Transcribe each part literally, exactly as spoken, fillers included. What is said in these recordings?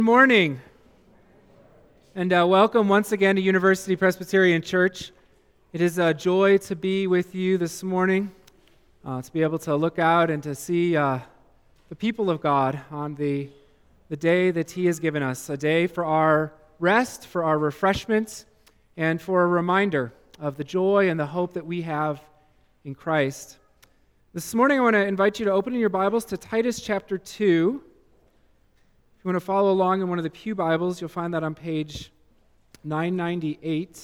Good morning, and uh, welcome once again to University Presbyterian Church. It is a joy to be with you this morning, uh, to be able to look out and to see uh, the people of God on the, the day that He has given us, a day for our rest, for our refreshment, and for a reminder of the joy and the hope that we have in Christ. This morning I want to invite you to open in your Bibles to Titus chapter two. If you want to follow along in one of the Pew Bibles, you'll find that on page nine ninety-eight.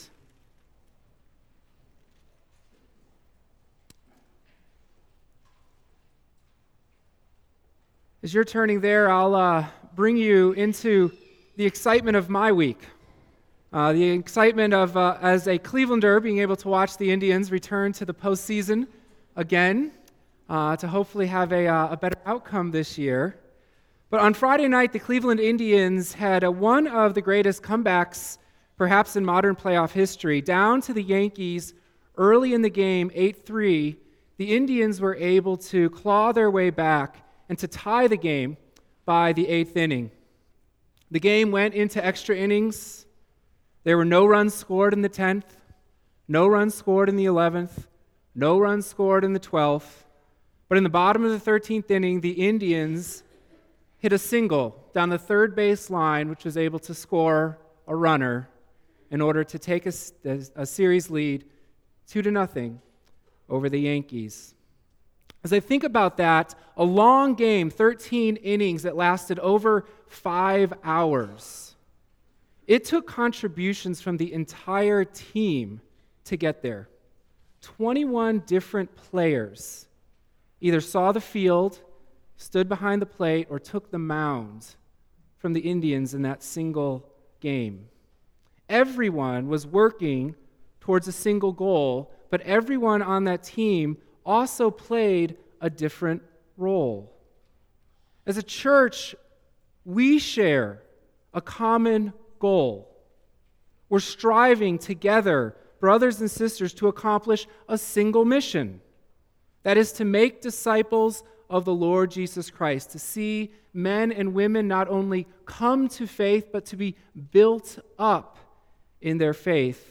As you're turning there, I'll uh, bring you into the excitement of my week. Uh, the excitement of, uh, as a Clevelander, being able to watch the Indians return to the postseason again, uh, to hopefully have a, uh, a better outcome this year. But on Friday night, the Cleveland Indians had a, one of the greatest comebacks, perhaps in modern playoff history. Down to the Yankees early in the game, eight three, the Indians were able to claw their way back and to tie the game by the eighth inning. The game went into extra innings. There were no runs scored in the tenth, no runs scored in the eleventh, no runs scored in the twelfth. But in the bottom of the thirteenth inning, the Indians hit a single down the third base line, which was able to score a runner in order to take a, a, a series lead two to nothing over the Yankees. As I think about that, a long game, thirteen innings that lasted over five hours. It took contributions from the entire team to get there. twenty-one different players either saw the field, stood behind the plate, or took the mound from the Indians in that single game. Everyone was working towards a single goal, but everyone on that team also played a different role. As a church, we share a common goal. We're striving together, brothers and sisters, to accomplish a single mission. That is to make disciples of the Lord Jesus Christ, to see men and women not only come to faith, but to be built up in their faith.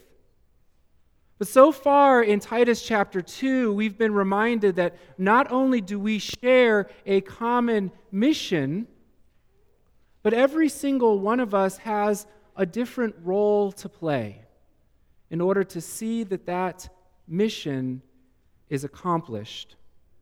But so far in Titus chapter two, we've been reminded that not only do we share a common mission, but every single one of us has a different role to play in order to see that that mission is accomplished.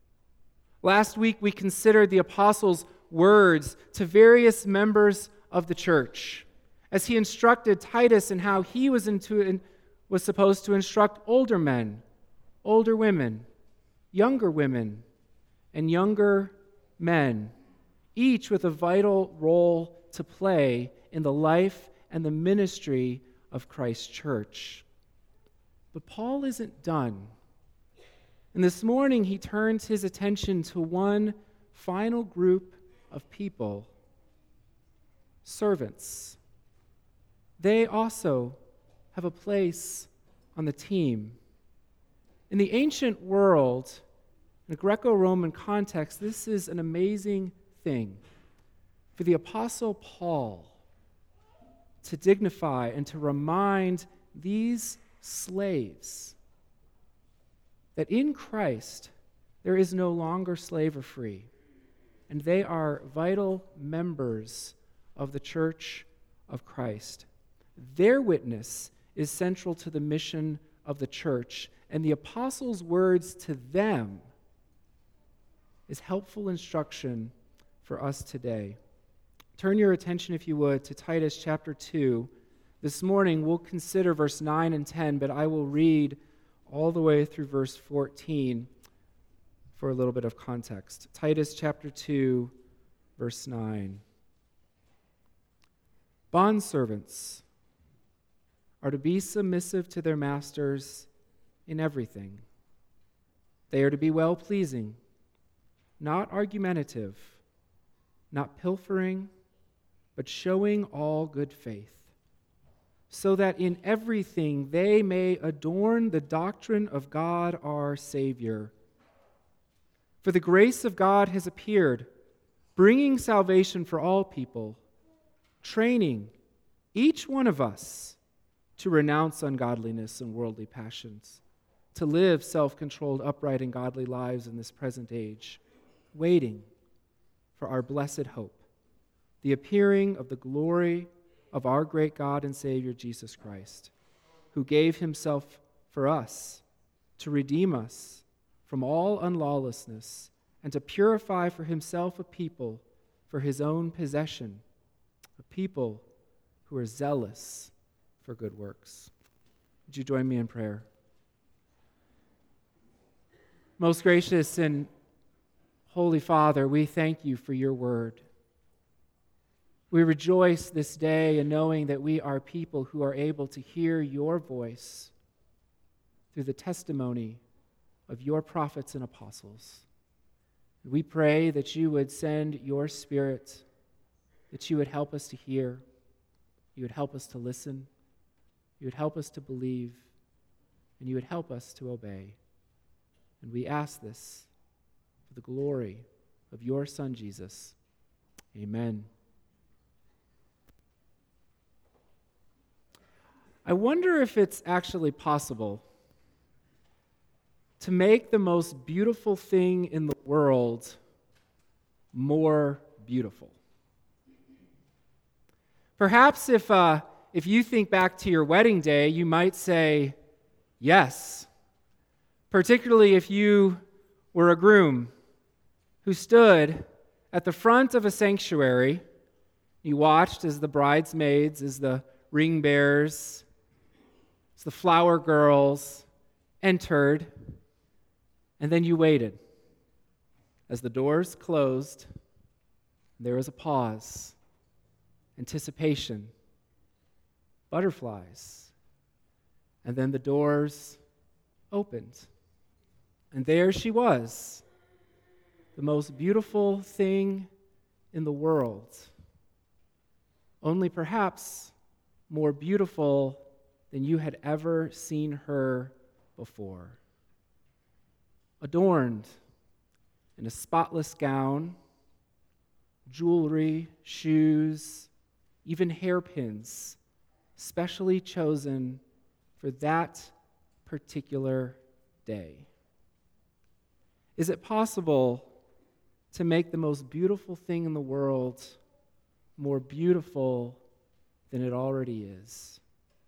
Last week, we considered the apostles' words to various members of the church as he instructed Titus in how he was, into, was supposed to instruct older men, older women, younger women, and younger men, each with a vital role to play in the life and the ministry of Christ's church. But Paul isn't done. And this morning, he turns his attention to one final group of people, servants. They also have a place on the team. In the ancient world, in a Greco-Roman context, this is an amazing thing for the Apostle Paul to dignify and to remind these slaves that in Christ there is no longer slave or free, and they are vital members of the church of Christ. Their witness is central to the mission of the church, and the apostles' words to them is helpful instruction for us today. Turn your attention, if you would, to Titus chapter two. This morning we'll consider verse nine and ten, but I will read all the way through verse fourteen for a little bit of context. Titus chapter two, verse nine. Bondservants are to be submissive to their masters in everything. They are to be well-pleasing, not argumentative, not pilfering, but showing all good faith, so that in everything they may adorn the doctrine of God our Savior. For the grace of God has appeared, bringing salvation for all people, training each one of us to renounce ungodliness and worldly passions, to live self-controlled, upright, and godly lives in this present age, waiting for our blessed hope, the appearing of the glory of our great God and Savior, Jesus Christ, who gave himself for us to redeem us from all unlawlessness and to purify for himself a people for his own possession, a people who are zealous for good works. Would you join me in prayer? Most gracious and Holy Father, we thank you for your word. We rejoice this day in knowing that we are people who are able to hear your voice through the testimony of your prophets and apostles. We pray that you would send your Spirit, that you would help us to hear, you would help us to listen, you would help us to believe, and you would help us to obey. And we ask this for the glory of your Son, Jesus. Amen. I wonder if it's actually possible to make the most beautiful thing in the world more beautiful. Perhaps if, uh, if you think back to your wedding day, you might say yes, particularly if you were a groom who stood at the front of a sanctuary. You watched as the bridesmaids, as the ring bearers, as the flower girls entered, and then you waited. As the doors closed, there was a pause, anticipation, butterflies, and then the doors opened. And there she was, the most beautiful thing in the world, only perhaps more beautiful than you had ever seen her before. Adorned in a spotless gown, jewelry, shoes, even hairpins, specially chosen for that particular day. Is it possible to make the most beautiful thing in the world more beautiful than it already is?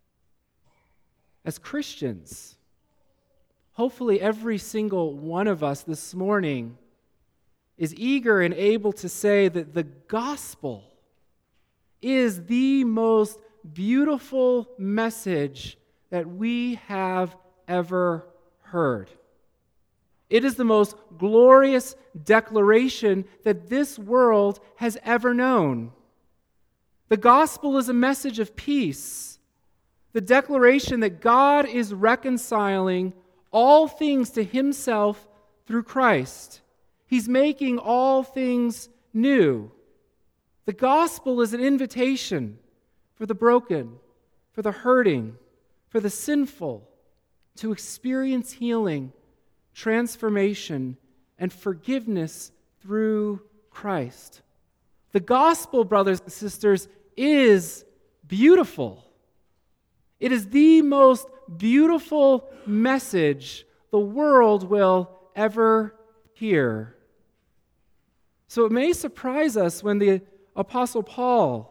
As Christians, hopefully every single one of us this morning is eager and able to say that the gospel is the most beautiful message that we have ever heard. It is the most glorious declaration that this world has ever known. The gospel is a message of peace, the declaration that God is reconciling all things to himself through Christ. He's making all things new. The gospel is an invitation for the broken, for the hurting, for the sinful to experience healing, transformation, and forgiveness through Christ. The gospel, brothers and sisters, is beautiful. It is the most beautiful message the world will ever hear. So it may surprise us when the Apostle Paul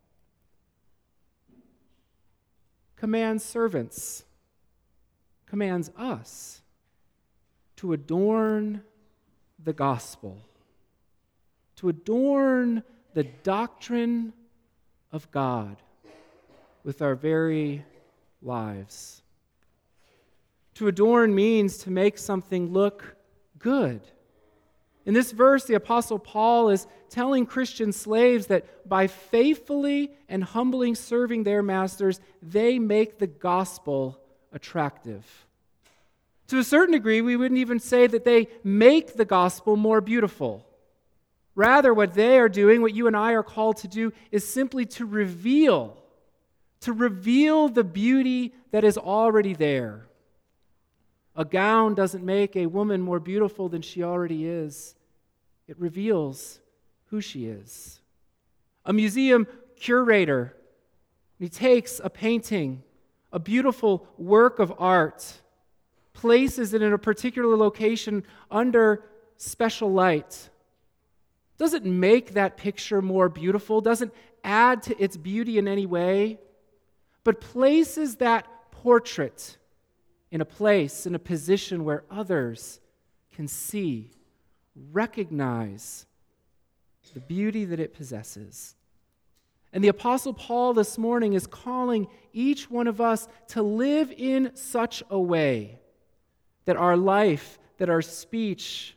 commands servants, commands us to adorn the gospel, to adorn the doctrine of God with our very lives. To adorn means to make something look good. In this verse, the Apostle Paul is telling Christian slaves that by faithfully and humbly serving their masters, they make the gospel attractive. To a certain degree, we wouldn't even say that they make the gospel more beautiful. Rather, what they are doing, what you and I are called to do, is simply to reveal, to reveal the beauty that is already there. A gown doesn't make a woman more beautiful than she already is. It reveals who she is. A museum curator. He takes a painting, a beautiful work of art, places it in a particular location under special light. Doesn't make that picture more beautiful, doesn't add to its beauty in any way, but places that portrait in a place, in a position where others can see, recognize the beauty that it possesses. And the Apostle Paul this morning is calling each one of us to live in such a way that our life, that our speech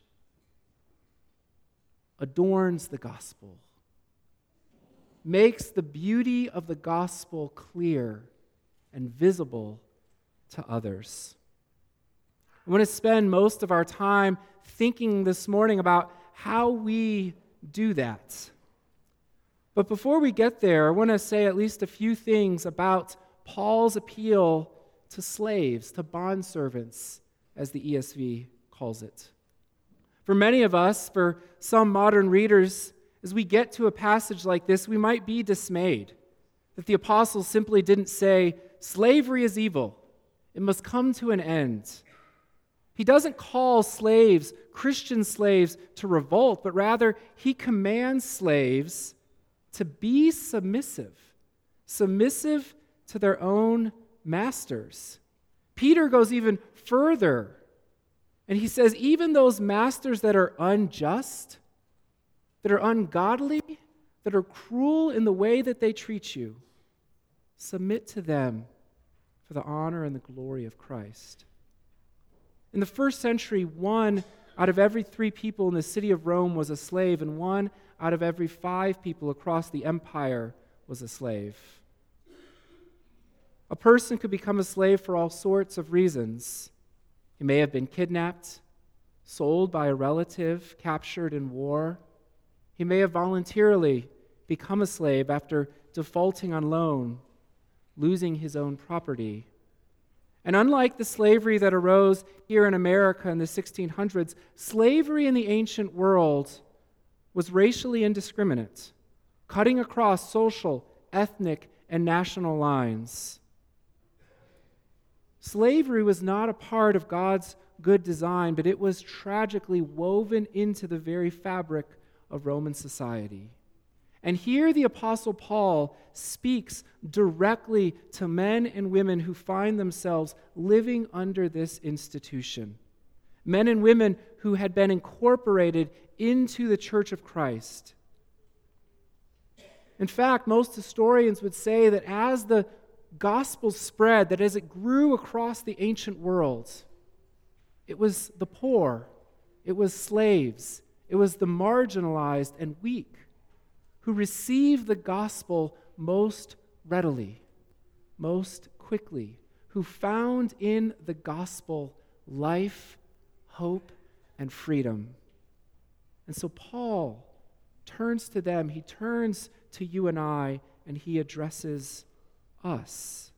adorns the gospel, makes the beauty of the gospel clear and visible to others. I want to spend most of our time thinking this morning about how we do that. But before we get there, I want to say at least a few things about Paul's appeal to slaves, to bondservants, as the E S V calls it. For many of us, for some modern readers, as we get to a passage like this, we might be dismayed that the apostle simply didn't say, slavery is evil, it must come to an end. He doesn't call slaves, Christian slaves, to revolt, but rather he commands slaves to be submissive, submissive to their own masters. Peter goes even further, and he says, even those masters that are unjust, that are ungodly, that are cruel in the way that they treat you, submit to them for the honor and the glory of Christ. In the first century, one out of every three people in the city of Rome was a slave, and one out of every five people across the empire was a slave. A person could become a slave for all sorts of reasons. He may have been kidnapped, sold by a relative, captured in war. He may have voluntarily become a slave after defaulting on loan, losing his own property. And unlike the slavery that arose here in America in the sixteen hundreds, slavery in the ancient world was racially indiscriminate, cutting across social, ethnic, and national lines. Slavery was not a part of God's good design, but it was tragically woven into the very fabric of Roman society. And here the Apostle Paul speaks directly to men and women who find themselves living under this institution. Men and women who had been incorporated into the Church of Christ. In fact, most historians would say that as the gospel spread, that as it grew across the ancient world, it was the poor, it was slaves, it was the marginalized and weak who received the gospel most readily, most quickly, who found in the gospel life, hope, and freedom. And so Paul turns to them, he turns to you and I, and he addresses us.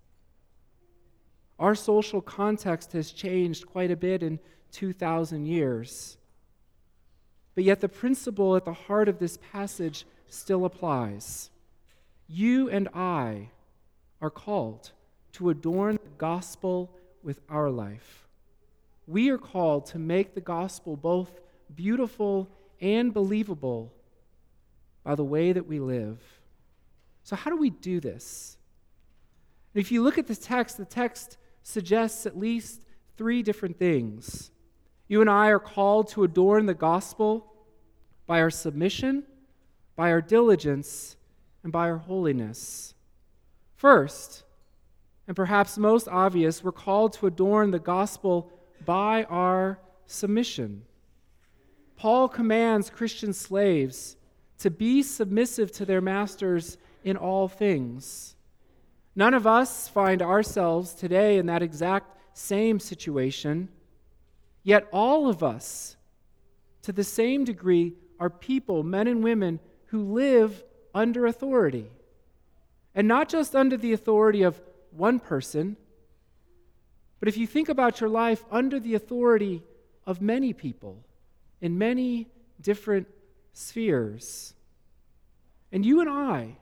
Our social context has changed quite a bit in two thousand years. But yet the principle at the heart of this passage still applies. You and I are called to adorn the gospel with our life. We are called to make the gospel both beautiful and believable by the way that we live. So how do we do this? If you look at the text, the text suggests at least three different things. You and I are called to adorn the gospel by our submission, by our diligence, and by our holiness. First, and perhaps most obvious, we're called to adorn the gospel by our submission. Paul commands Christian slaves to be submissive to their masters in all things. None of us find ourselves today in that exact same situation, yet all of us, to the same degree, are people, men and women, who live under authority. And not just under the authority of one person, but if you think about your life, under the authority of many people in many different spheres. And you and I,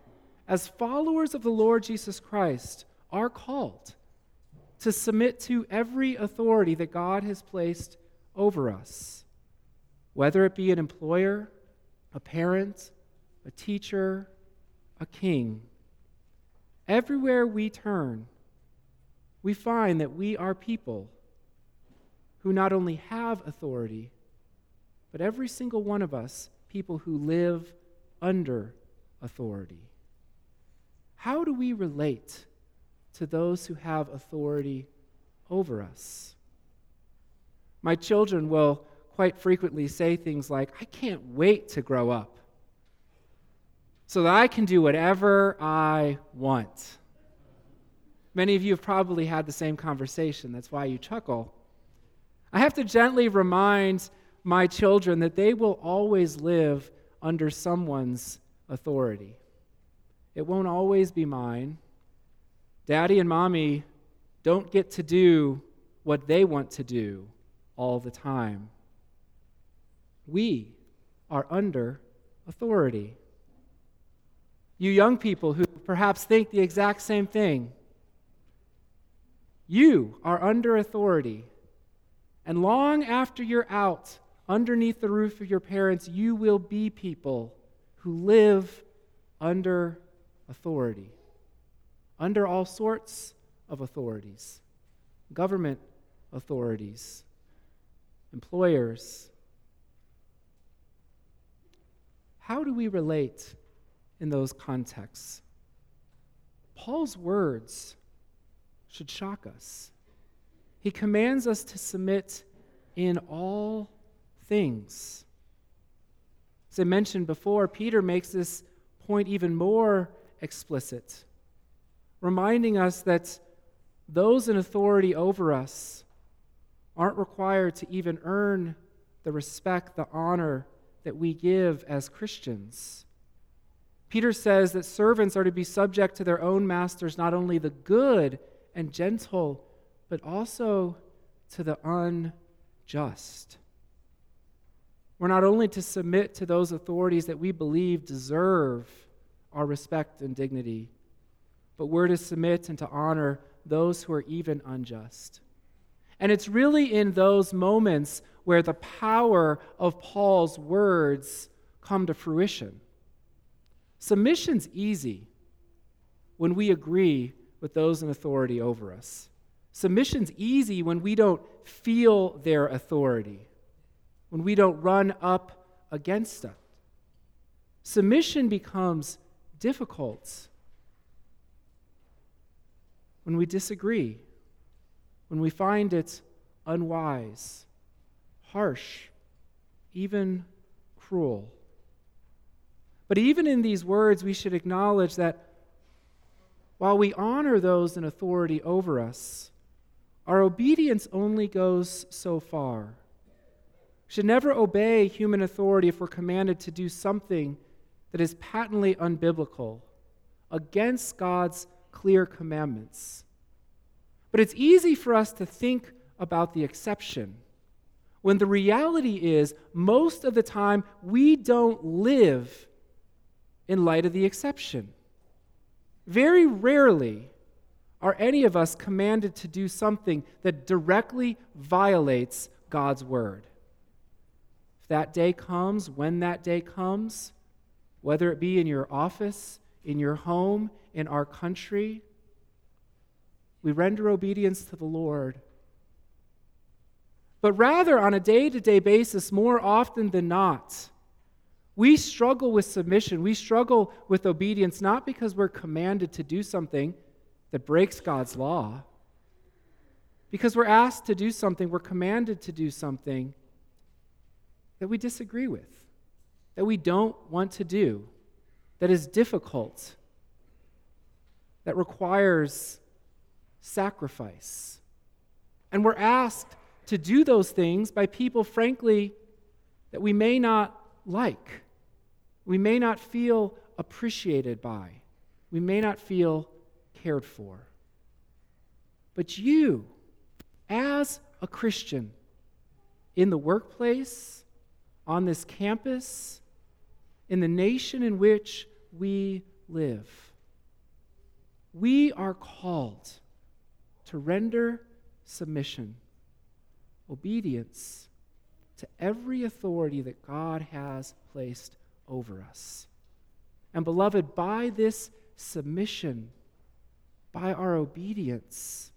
as followers of the Lord Jesus Christ, are called to submit to every authority that God has placed over us, whether it be an employer, a parent, a teacher, a king. Everywhere we turn, we find that we are people who not only have authority, but every single one of us, people who live under authority. How do we relate to those who have authority over us? My children will quite frequently say things like, "I can't wait to grow up so that I can do whatever I want." Many of you have probably had the same conversation. That's why you chuckle. I have to gently remind my children that they will always live under someone's authority. It won't always be mine. Daddy and Mommy don't get to do what they want to do all the time. We are under authority. You young people who perhaps think the exact same thing, you are under authority. And long after you're out underneath the roof of your parents, you will be people who live under authority, under all sorts of authorities, government authorities, employers. How do we relate in those contexts? Paul's words should shock us. He commands us to submit in all things. As I mentioned before, Peter makes this point even more explicit, reminding us that those in authority over us aren't required to even earn the respect, the honor that we give as Christians. Peter says that servants are to be subject to their own masters, not only the good and gentle, but also to the unjust. We're not only to submit to those authorities that we believe deserve our respect and dignity, but we're to submit and to honor those who are even unjust. And it's really in those moments where the power of Paul's words come to fruition. Submission's easy when we agree with those in authority over us. Submission's easy when we don't feel their authority, when we don't run up against it. Submission becomes difficult when we disagree, when we find it unwise, harsh, even cruel. But even in these words, we should acknowledge that while we honor those in authority over us, our obedience only goes so far. We should never obey human authority if we're commanded to do something that is patently unbiblical, against God's clear commandments. But it's easy for us to think about the exception, when the reality is most of the time we don't live in light of the exception. Very rarely are any of us commanded to do something that directly violates God's word. If that day comes, when that day comes, whether it be in your office, in your home, in our country, we render obedience to the Lord. But rather, on a day-to-day basis, more often than not, we struggle with submission. We struggle with obedience, not because we're commanded to do something that breaks God's law, because we're asked to do something, we're commanded to do something that we disagree with, that we don't want to do, that is difficult, that requires sacrifice. And we're asked to do those things by people, frankly, that we may not like, we may not feel appreciated by, we may not feel cared for. But you, as a Christian, in the workplace, on this campus, in the nation in which we live, we are called to render submission, obedience to every authority that God has placed over us. And beloved, by this submission, by our obedience,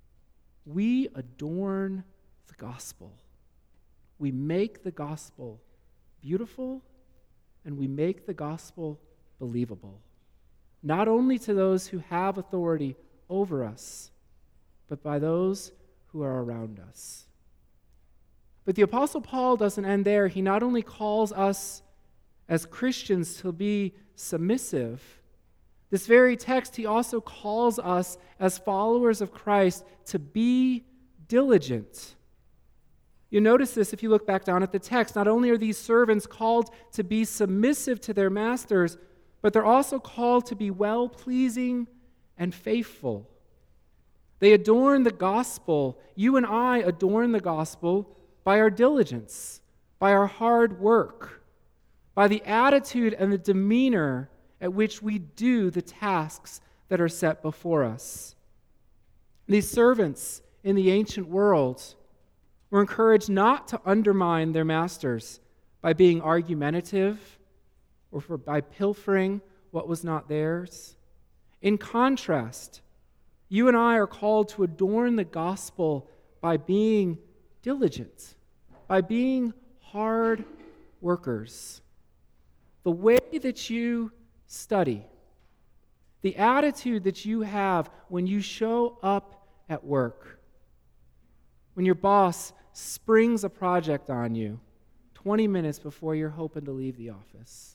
we adorn the gospel. We make the gospel beautiful, and we make the gospel believable, not only to those who have authority over us, but by those who are around us. But the Apostle Paul doesn't end there. He not only calls us as Christians to be submissive, this very text, he also calls us as followers of Christ to be diligent. You notice this if you look back down at the text. Not only are these servants called to be submissive to their masters, but they're also called to be well-pleasing and faithful. They adorn the gospel. You and I adorn the gospel by our diligence, by our hard work, by the attitude and the demeanor at which we do the tasks that are set before us. These servants in the ancient world were encouraged not to undermine their masters by being argumentative or for, by pilfering what was not theirs. In contrast, you and I are called to adorn the gospel by being diligent, by being hard workers. The way that you study, the attitude that you have when you show up at work, when your boss springs a project on you twenty minutes before you're hoping to leave the office.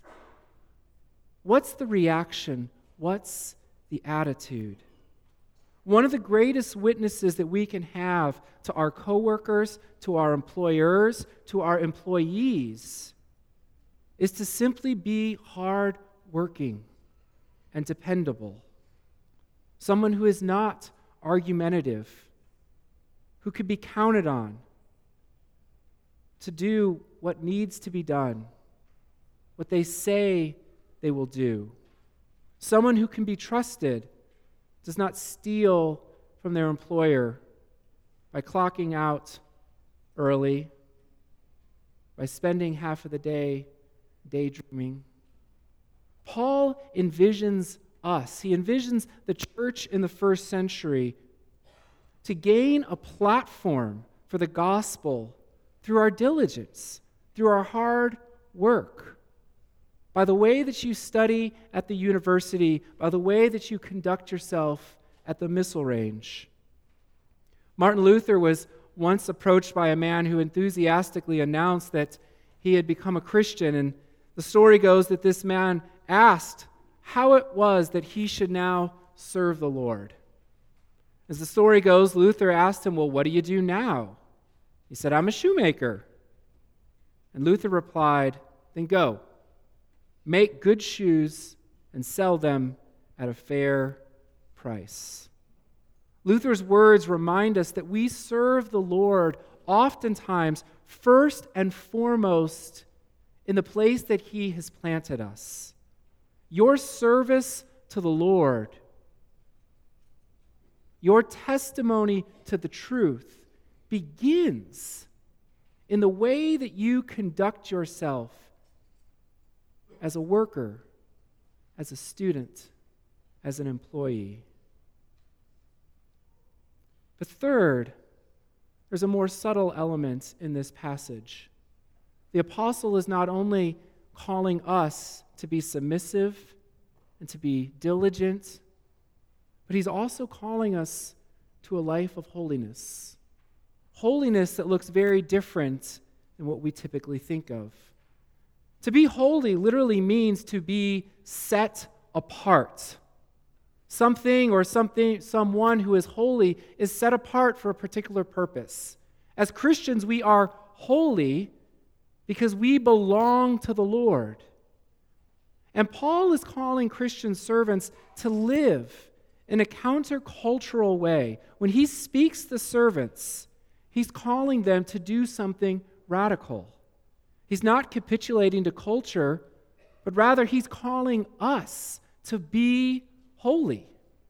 What's the reaction? What's the attitude? One of the greatest witnesses that we can have to our coworkers, to our employers, to our employees is to simply be hard-working and dependable. Someone who is not argumentative, who could be counted on to do what needs to be done, what they say they will do. Someone who can be trusted, does not steal from their employer by clocking out early, by spending half of the day daydreaming. Paul envisions us, he envisions the church in the first century to gain a platform for the gospel through our diligence, through our hard work, by the way that you study at the university, by the way that you conduct yourself at the missile range. Martin Luther was once approached by a man who enthusiastically announced that he had become a Christian, and the story goes that this man asked how it was that he should now serve the Lord. As the story goes, Luther asked him, "Well, what do you do now?" He said, "I'm a shoemaker." And Luther replied, "Then go. Make good shoes and sell them at a fair price." Luther's words remind us that we serve the Lord oftentimes first and foremost in the place that He has planted us. Your service to the Lord, your testimony to the truth begins in the way that you conduct yourself as a worker, as a student, as an employee. But third, there's a more subtle element in this passage. The apostle is not only calling us to be submissive and to be diligent, but he's also calling us to a life of holiness. Holiness that looks very different than what we typically think of. To be holy literally means to be set apart. Something or something, someone who is holy is set apart for a particular purpose. As Christians, we are holy because we belong to the Lord. And Paul is calling Christian servants to live in a countercultural way. When he speaks to servants, he's calling them to do something radical. He's not capitulating to culture, but rather he's calling us to be holy.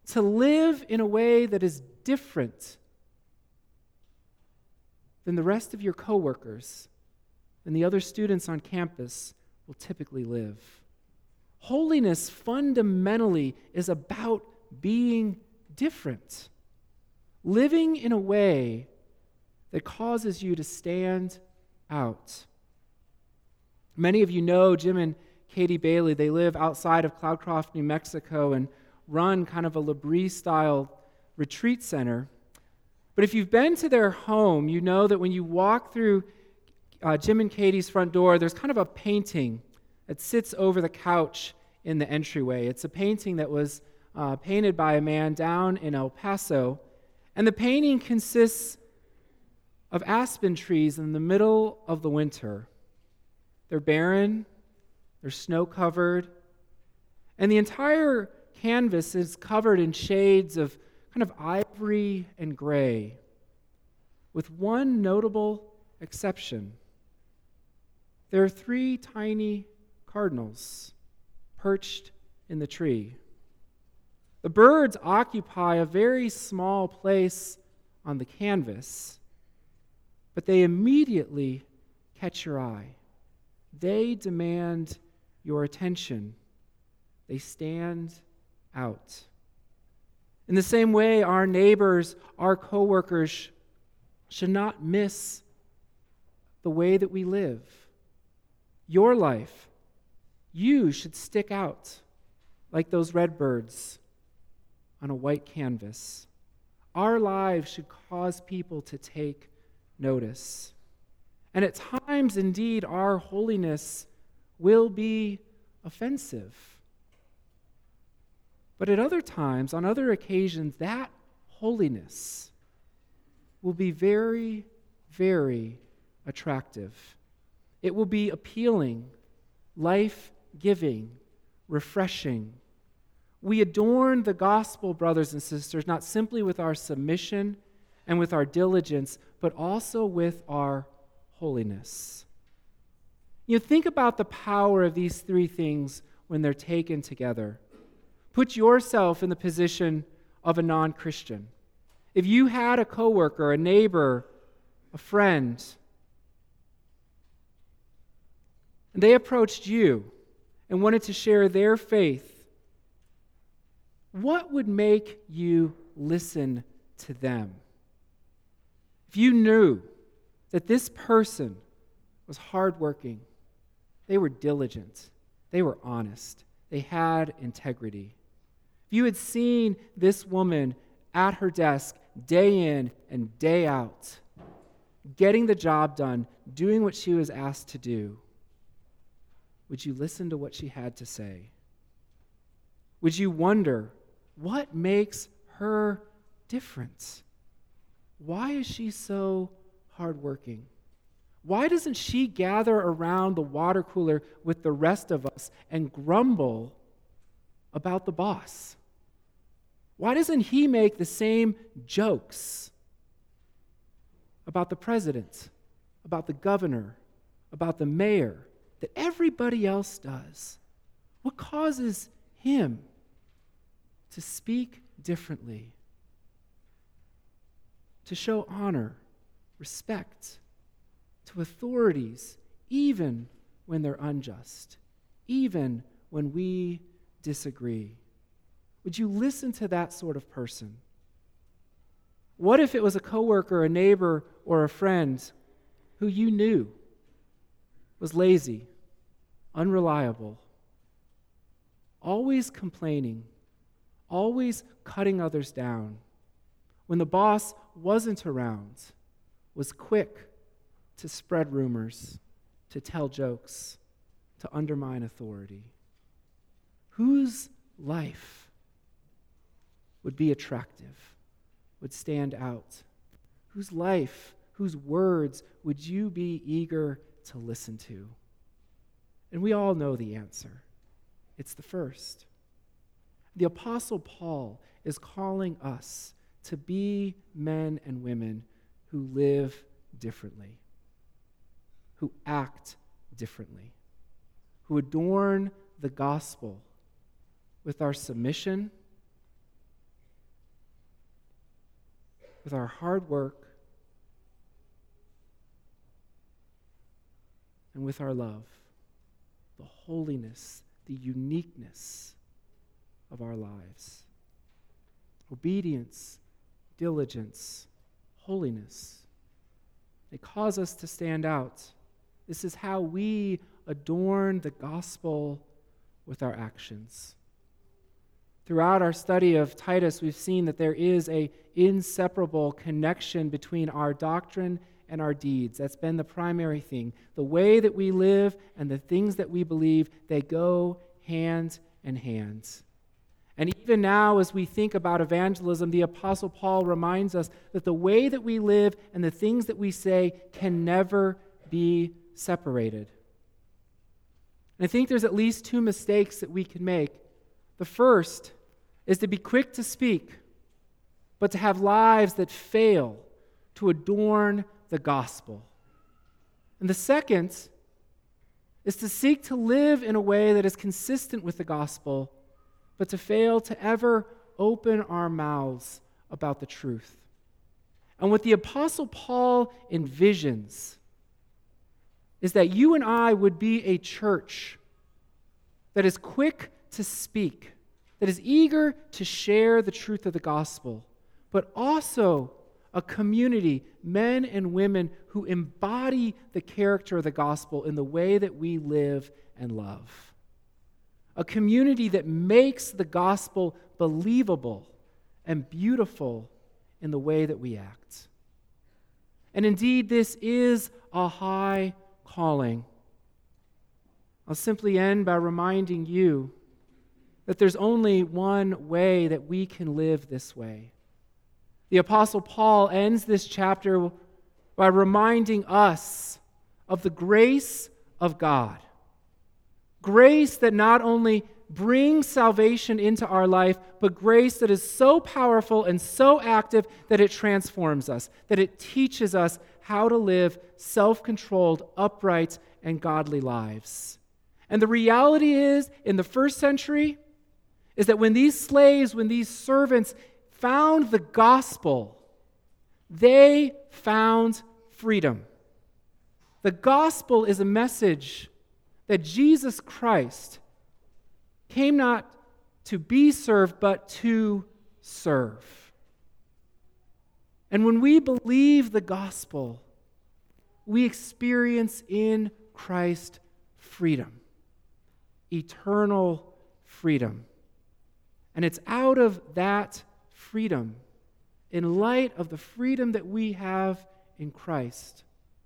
to live in a way that is different than the rest of your coworkers and the other students on campus will typically live. Holiness fundamentally is about being different, living in a way that causes you to stand out. Many of you know Jim and Katie Bailey. They live outside of Cloudcroft, New Mexico, and run kind of a Labrie-style retreat center. But if you've been to their home, you know that when you walk through uh, Jim and Katie's front door, there's kind of a painting that sits over the couch in the entryway. It's a painting that was uh, painted by a man down in El Paso, and the painting consists of aspen trees in the middle of the winter. They're barren, they're snow-covered, and the entire canvas is covered in shades of kind of ivory and gray, with one notable exception. There are three tiny cardinals perched in the tree. The birds occupy a very small place on the canvas, but they immediately catch your eye. They demand your attention. They stand out. In the same way, our neighbors, our coworkers should not miss the way that we live. Your life, you should stick out like those red birds on a white canvas. Our lives should cause people to take notice. And at times, indeed, our holiness will be offensive. But at other times, on other occasions, that holiness will be very, very attractive. It will be appealing, life-giving, refreshing. We adorn the gospel, brothers and sisters, not simply with our submission and with our diligence, but also with our holiness. You know, think about the power of these three things when they're taken together. Put yourself in the position of a non-Christian. If you had a coworker, a neighbor, a friend, and they approached you and wanted to share their faith, what would make you listen to them? If you knew that this person was hardworking, they were diligent, they were honest, they had integrity. If you had seen this woman at her desk day in and day out, getting the job done, doing what she was asked to do, would you listen to what she had to say? Would you wonder, what makes her different? Why is she so hardworking? Why doesn't she gather around the water cooler with the rest of us and grumble about the boss? Why doesn't he make the same jokes about the president, about the governor, about the mayor that everybody else does? What causes him to speak differently, to show honor, respect to authorities, even when they're unjust, even when we disagree? Would you listen to that sort of person? What if it was a coworker, a neighbor, or a friend who you knew was lazy, unreliable, always complaining, always cutting others down, when the boss wasn't around, was quick to spread rumors, to tell jokes, to undermine authority? Whose life would be attractive, would stand out? Whose life, whose words would you be eager to listen to? And we all know the answer. It's the first. The Apostle Paul is calling us to be men and women who live differently, who act differently, who adorn the gospel with our submission with our hard work, and with our love, the holiness, the uniqueness of our lives. Obedience, diligence, holiness. They cause us to stand out. This is how we adorn the gospel with our actions. Throughout our study of Titus, we've seen that there is an inseparable connection between our doctrine and our deeds. That's been the primary thing. The way that we live and the things that we believe, they go hand in hand. And even now, as we think about evangelism, the Apostle Paul reminds us that the way that we live and the things that we say can never be separated. And I think there's at least two mistakes that we can make. The first is to be quick to speak, but to have lives that fail to adorn the gospel. And the second is to seek to live in a way that is consistent with the gospel, but to fail to ever open our mouths about the truth. And what the Apostle Paul envisions is that you and I would be a church that is quick to speak, that is eager to share the truth of the gospel, but also a community, men and women who embody the character of the gospel in the way that we live and love. A community that makes the gospel believable and beautiful in the way that we act. And indeed, this is a high calling. I'll simply end by reminding you that there's only one way that we can live this way. The Apostle Paul ends this chapter by reminding us of the grace of God. Grace that not only brings salvation into our life, but grace that is so powerful and so active that it transforms us, that it teaches us how to live self-controlled, upright, and godly lives. And the reality is, in the first century, is that when these slaves, when these servants found the gospel, they found freedom. The gospel is a message that Jesus Christ came not to be served, but to serve. And when we believe the gospel, we experience in Christ freedom, eternal freedom. And it's out of that freedom, in light of the freedom that we have in Christ,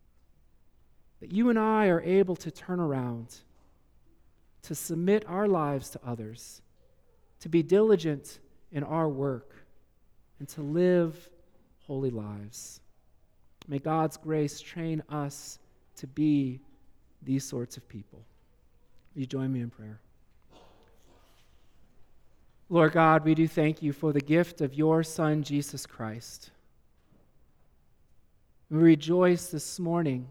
that you and I are able to turn around, to submit our lives to others, to be diligent in our work, and to live holy lives. May God's grace train us to be these sorts of people. Will you join me in prayer? Lord God, we do thank you for the gift of your Son, Jesus Christ. We rejoice this morning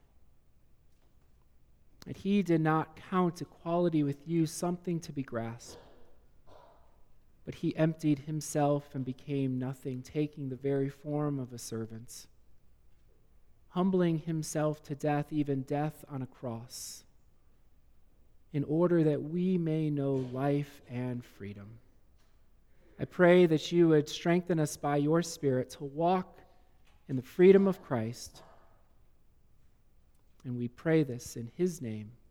that he did not count equality with you something to be grasped, but he emptied himself and became nothing, taking the very form of a servant, humbling himself to death, even death on a cross, in order that we may know life and freedom. I pray that you would strengthen us by your Spirit to walk in the freedom of Christ. And we pray this in his name.